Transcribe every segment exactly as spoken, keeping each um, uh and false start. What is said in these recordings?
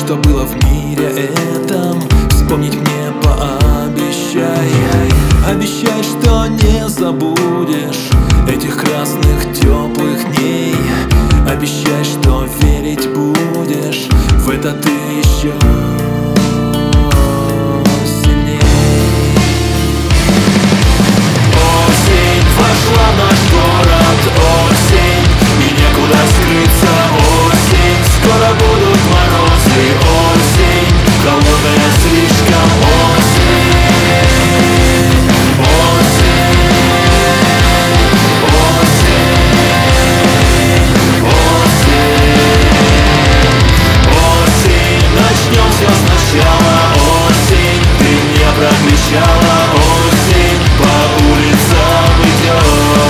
что было в мире этом, вспомнить мне пообещай. Обещай, что не забудешь этих красных теплых дней. Обещай, что верить будешь в это ты еще сильней. Осень вошла в наш город, осень, и некуда скрыться. Осень, скоро будут морозы. Осень, холодная слишком. Осень, осень, осень, осень, осень. Начнем все сначала. Осень, ты мне прообещала. Осень, по улицам идет.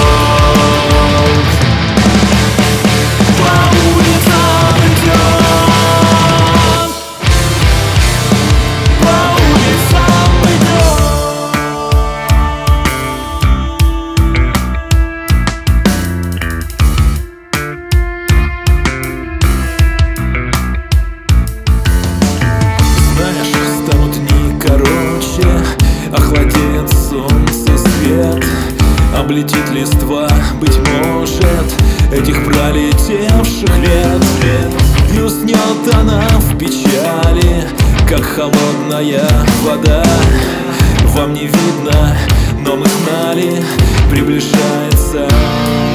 Охладеет солнце свет, облетит листва, быть может, этих пролетевших лет. И уснет она в печали, как холодная вода. Вам не видно, но мы знали, приближается